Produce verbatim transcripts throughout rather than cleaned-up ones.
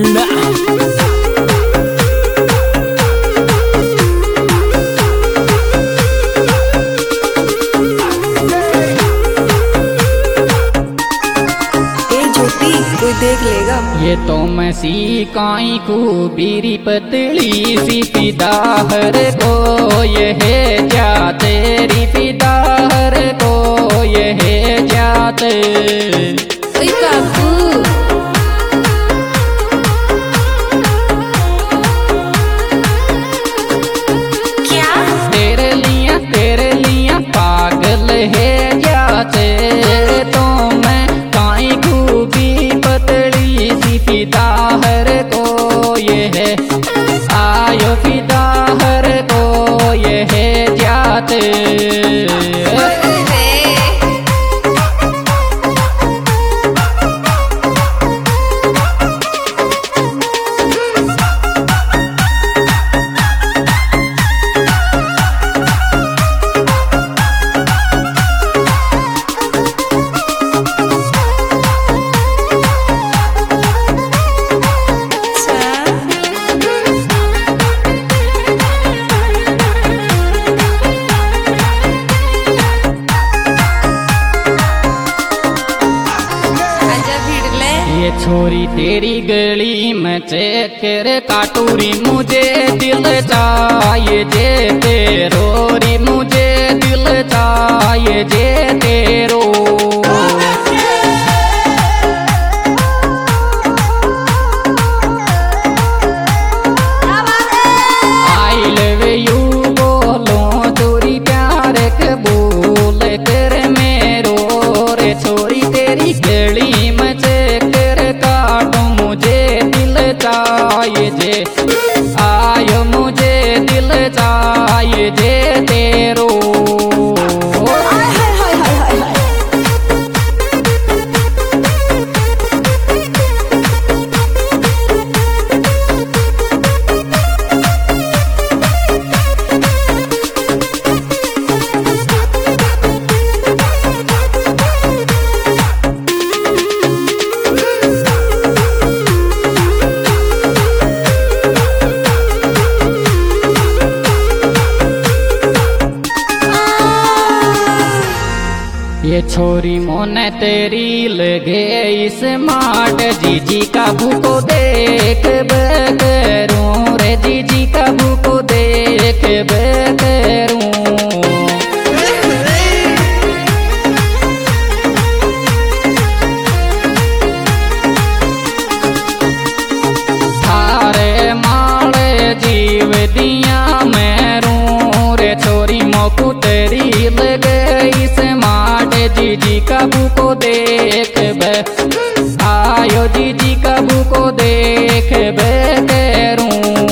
देख लेगा ये तो मैं सी काई को बीरी पतली सी फिदाहर को ये है जा तेरी फिदाहर को ये है जाते क्या तेरे लिया तेरे लिया पागल है जाते तो मैं काई को भी पतली सी फिदाहर को ये है आयो फिदाहर को ये है जाते ये छोरी तेरी गली में चक्कर काटूरी मुझे दिल चाहिए जे तेरोरी मुझे दिल चाहिए जे तेरो आई लव यू बोलो चोरी प्यार के बोल कर मेरो रे छोरी तेरी गली में चाहिए जे आयो मुझे दिल चाहिए जे तेरो ये छोरी मोने तेरी लगे इस माट जीजी का भूको देख बेकरूं रे जीजी का भूको देख बेकरूं थारे माले जीव दिया मैरू रे छोरी मोकू तेरी लगे इस जीजी काबू को देख बे आयो जीजी काबू को देख बे तेरू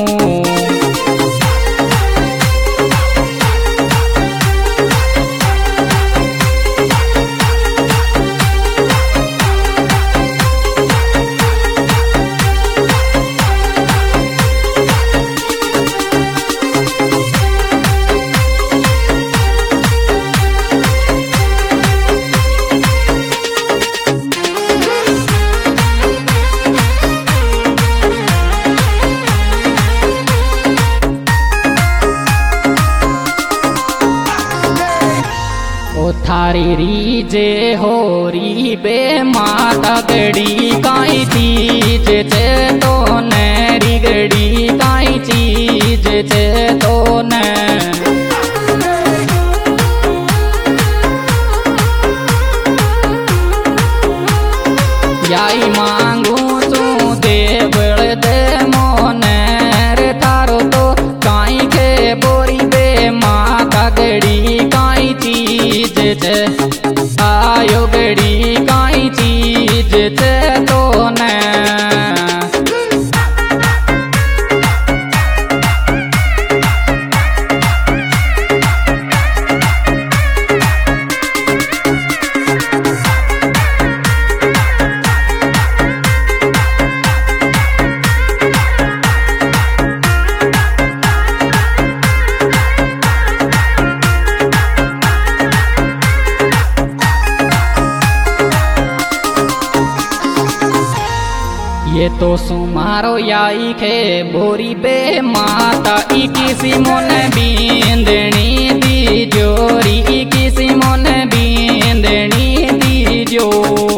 थारी रीजे हो री बे माता गड़ी काई चीज चे तो नरी गड़ी काई चीज चे तो न याई मांगू तू दे बड़ दे मोनर थारो तो काई के बोरी बे माता गड़ी काई चीज आयो गड़ी काई चीज तो न ये तो सुमारो याई के बोरी बे माता ई किसी मन बींदनी दी जोरी ई किसी मन बींदनी दी जो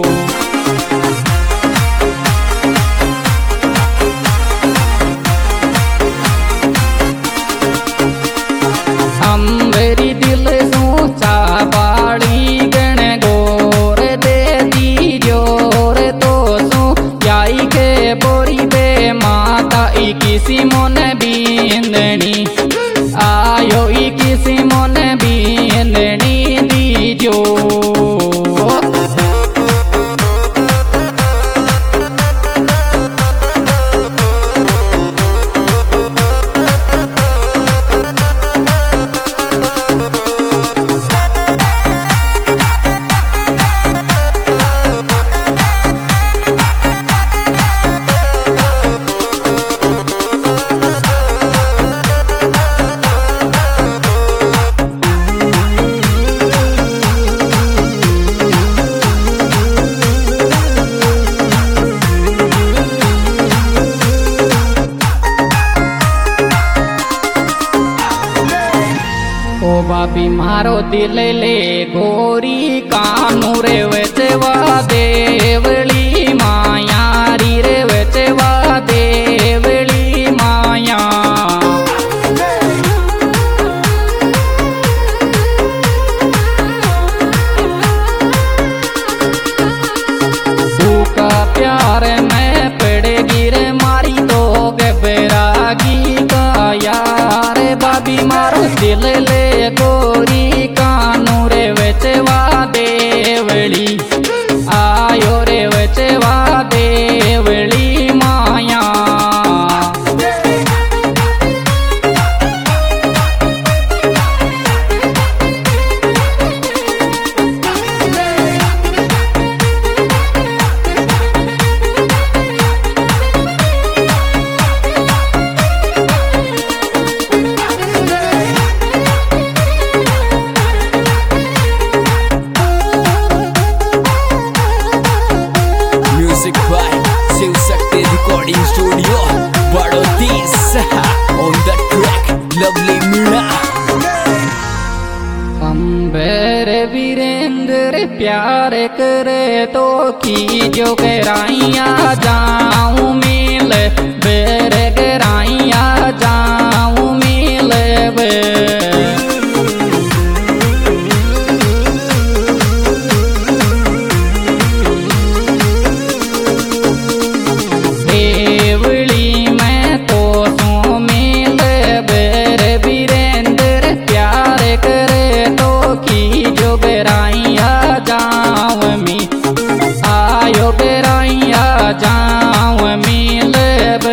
अंबरी दिल सोचा बाड़ी गण गोर दे दी जोर तो सो याई के बोरी बे माता ई किसी मन बींदनी आयो ई किसी मन बींदनी दी जो ओ बाबी मारो दिल ले गोरी कानू रे वेचवा देवली माया री रे वेचवा देवली माया भूखा प्यार में पड़ेगी रे मारी तो गबरागी का यार बाबी मारो दिल ले गोरी कानू रे वेचवा देवली आयो रे वेचवा देवली माया Music by Shiv Shakti Recording Studio, Badotis. On the track, lovely Meena. अंबर वीरेंद्र प्यार करे तो की जो गराइया जाऊं मिल बेर गराइया जाऊं मिल बे देवली में तो सो मिल बेर वीरेंद्र प्यार करे तो की जो बेराइया जाऊं मी आयो बेराइया जाऊं मिल बे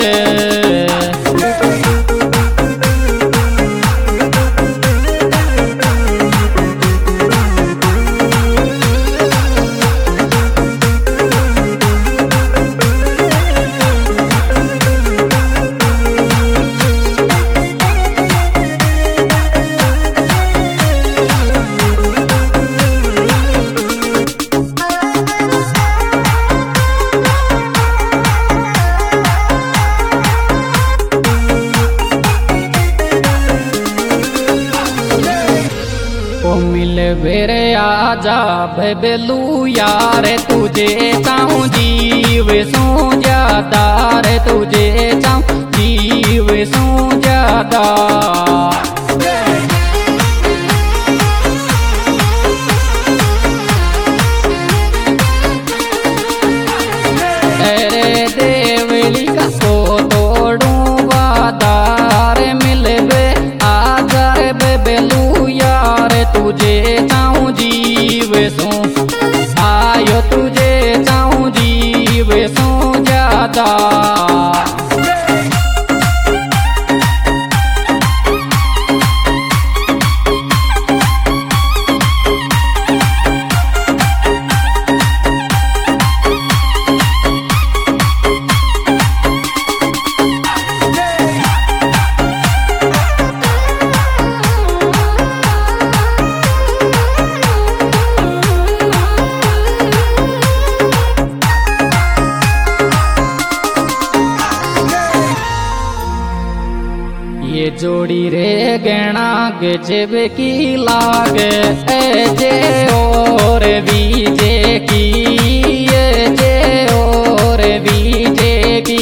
ओ मिल बेरे आजा बेलू यार तुझे चाहूं जीव सो ज्यादा रे तुझे चाहूं जीव सो ज्यादा अरे देवली का तो तोड़ूं वादार मिलबे आजार बेलू यार तुझे चाहूं जीव सो आयो तुझे चाहूं जीव सो ज्यादा जोड़ी रे गहना गजब की लागे ए जे और बीजे की ए जे और बीजे की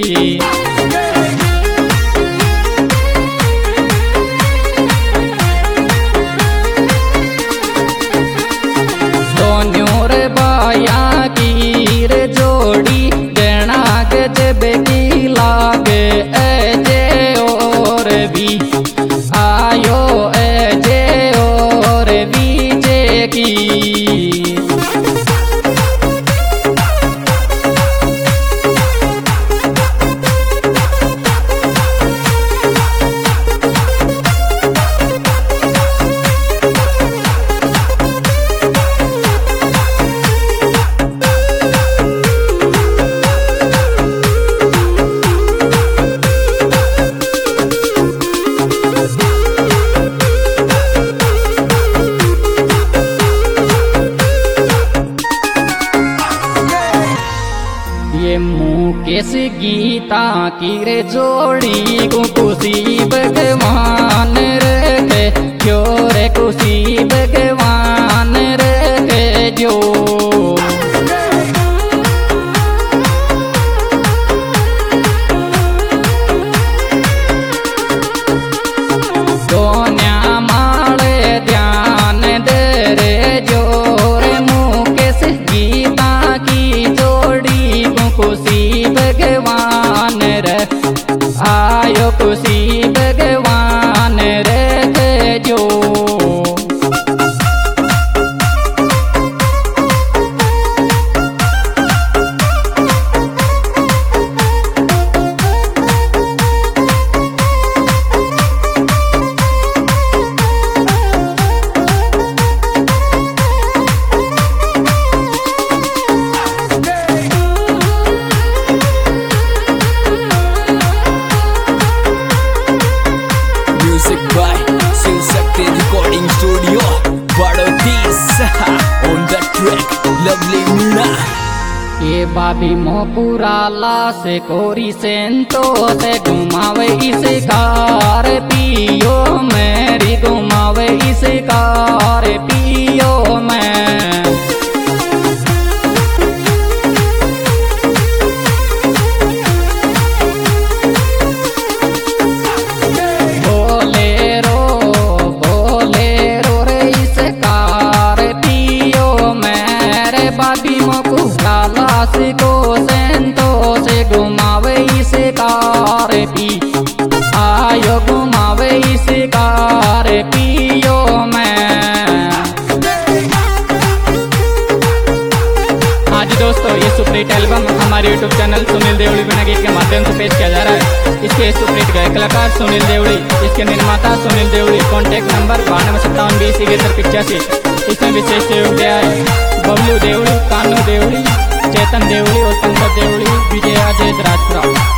सोन्योर बाया की रे जोड़ी गहना गजब की लागे ए जे और भी आयो ए जे और बीजे की ये मुकेश गीता की रे जोड़ी को खुशी भगवान रे क्यों रे खुशी भगवान रे जो सोन्या माले ध्यान दे रे जो रे मुकेश गीता की जोड़ी को खुशी भगवान रे आयो खुशी भगवान रे जो Music by Shiv Shakti Recording Studio, Badotis. On the track, lovely Meena. ये बाबी मोपुराला से कोरी सेंतो से घुमावे इस कार पियो मेरी घुमावे इस कार पियो मैं बोलेरो बोलेरो रे इस कार पियो मेरे बाबी मोपुराला से को सेंतो से घुमावे इस कार पी आयो घुमावे इस कार पियो मैं आज दोस्तों ये सुपरहिट एल्बम हमारे यूट्यूब चैनल सुनील देवड़ी बिना गीत के माध्यम से पेश किया जा रहा है। इसके सुपरहिट गायक कलाकार सुनील देवड़ी, इसके निर्माता सुनील देवड़ी। कॉन्टैक्ट नंबर बानवे सत्तावन बीस इकहत्तर पिचासी। इसमें विशेष सहयोग दिया है बबलू देवड़ी, कानू देवड़ी, चेतन देवड़ी और पंकज देवड़ी, विजय अजय राजपुरा।